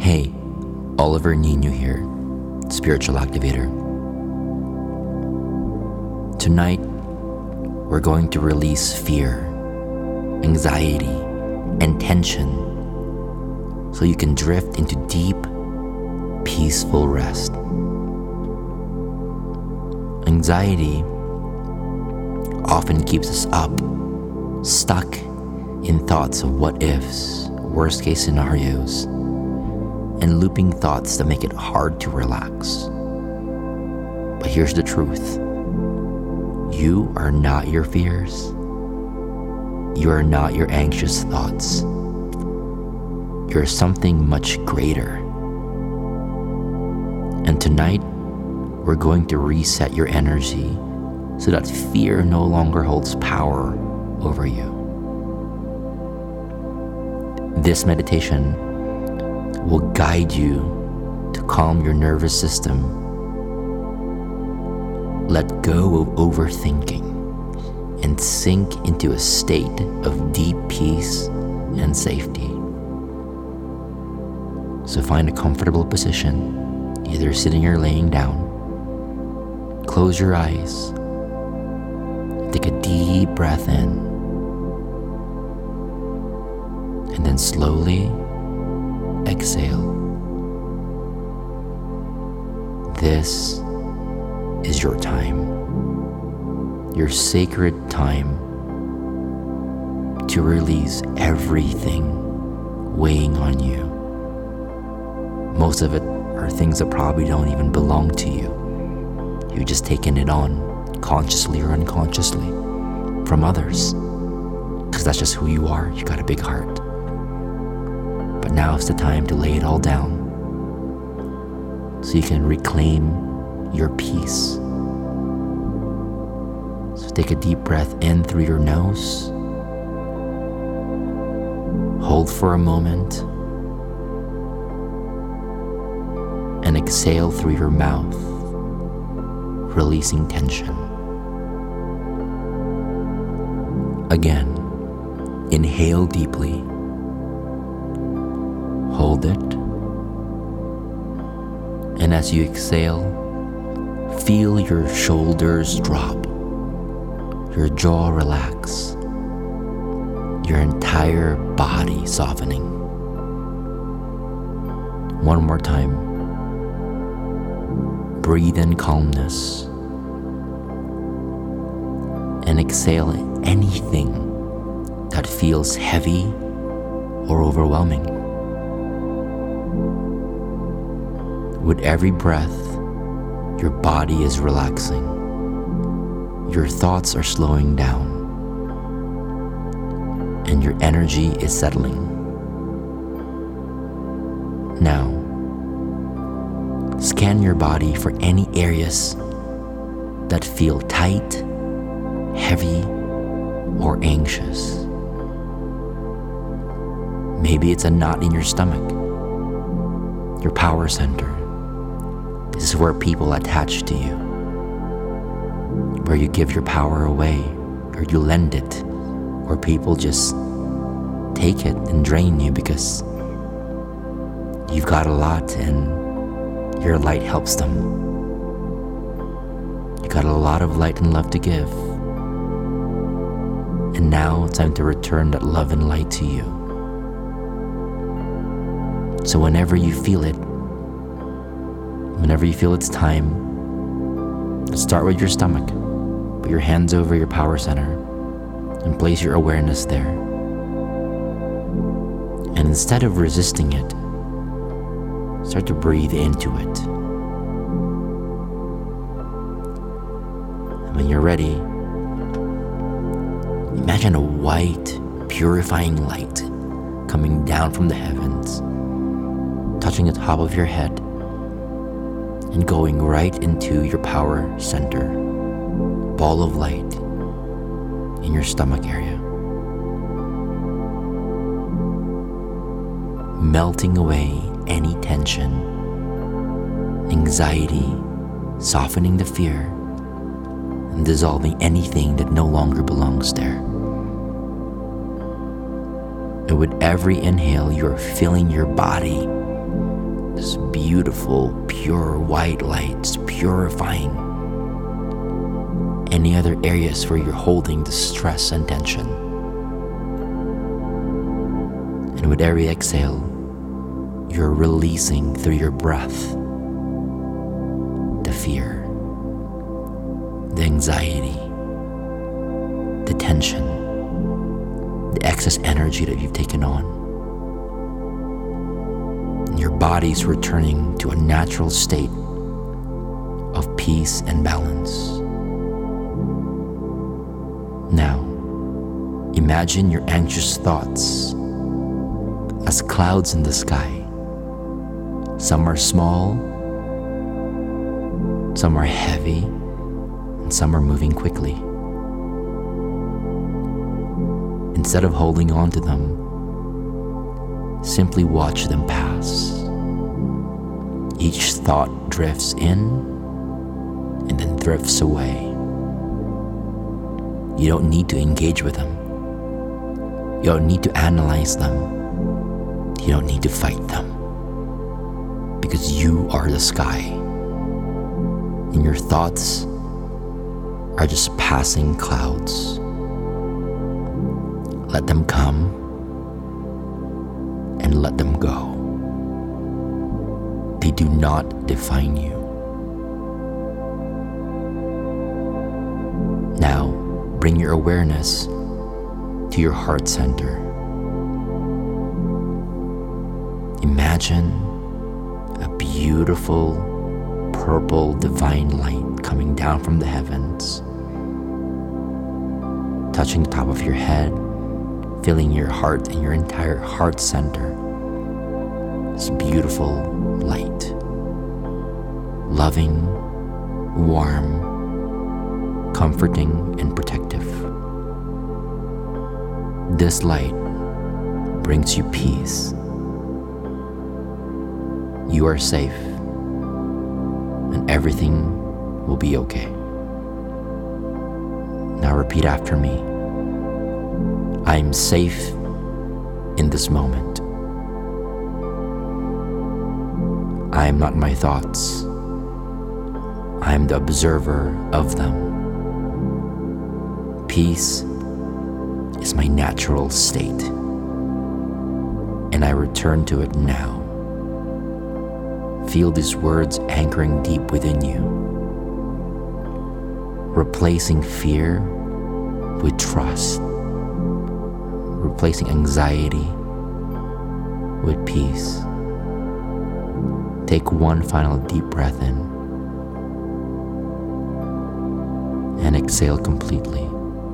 Hey, Oliver Nino here, Spiritual Activator. Tonight, we're going to release fear, anxiety, and tension so you can drift into deep, peaceful rest. Anxiety often keeps us up, stuck in thoughts of what ifs, worst case scenarios, and looping thoughts that make it hard to relax. But here's the truth. You are not your fears. You are not your anxious thoughts. You're something much greater. And tonight, we're going to reset your energy so that fear no longer holds power over you. This meditation will guide you to calm your nervous system, let go of overthinking, and sink into a state of deep peace and safety. So find a comfortable position, either sitting or laying down. Close your eyes. Take a deep breath in. And then slowly exhale. This is your time, your sacred time to release everything weighing on you. Most of it are things that probably don't even belong to you. You've just taken it on, consciously or unconsciously, from others, because that's just who you are. You got a big heart. But now is the time to lay it all down so you can reclaim your peace. So take a deep breath in through your nose. Hold for a moment. And exhale through your mouth, releasing tension. Again, inhale deeply. Hold it. And as you exhale, feel your shoulders drop, your jaw relax, your entire body softening. One more time. Breathe in calmness. And exhale anything that feels heavy or overwhelming. With every breath, your body is relaxing. Your thoughts are slowing down. And your energy is settling. Now, scan your body for any areas that feel tight, heavy, or anxious. Maybe it's a knot in your stomach, your power center. This is where people attach to you, where you give your power away, or you lend it, or people just take it and drain you because you've got a lot and your light helps them. You got a lot of light and love to give. And now it's time to return that love and light to you. So whenever you feel it, whenever you feel it's time, start with your stomach. Put your hands over your power center and place your awareness there. And instead of resisting it, start to breathe into it. And when you're ready, imagine a white, purifying light coming down from the heavens, touching the top of your head, and going right into your power center, ball of light in your stomach area. Melting away any tension, anxiety, softening the fear, and dissolving anything that no longer belongs there. And with every inhale, you're filling your body this beautiful, pure white light, just purifying any other areas where you're holding the stress and tension. And with every exhale, you're releasing through your breath the fear, the anxiety, the tension, the excess energy that you've taken on. And your body's returning to a natural state of peace and balance. Now, imagine your anxious thoughts as clouds in the sky. Some are small, some are heavy, and some are moving quickly. Instead of holding on to them, simply watch them pass. Each thought drifts in and then drifts away. You don't need to engage with them. You don't need to analyze them. You don't need to fight them. Because you are the sky. And your thoughts are just passing clouds. Let them come and let them go. They do not define you. Now, bring your awareness to your heart center. Imagine a beautiful purple divine light coming down from the heavens, touching the top of your head, filling your heart and your entire heart center. This beautiful light, loving, warm, comforting, and protective. This light brings you peace. You are safe, and everything will be okay. Now repeat after me. I am safe in this moment. I am not my thoughts. I am the observer of them. Peace is my natural state, and I return to it now. Feel these words anchoring deep within you, replacing fear with trust, replacing anxiety with peace. Take one final deep breath in and exhale completely.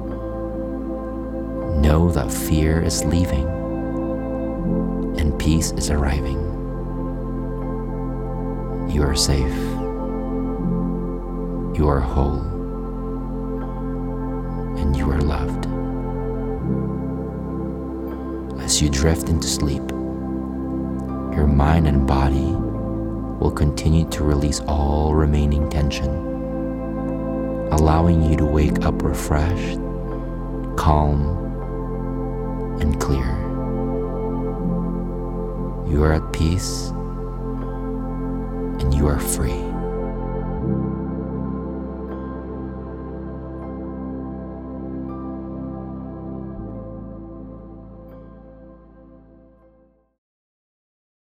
Know that fear is leaving and peace is arriving. You are safe. You are whole. And you are loved. As you drift into sleep, your mind and body will continue to release all remaining tension, allowing you to wake up refreshed, calm, and clear. You are at peace, and you are free.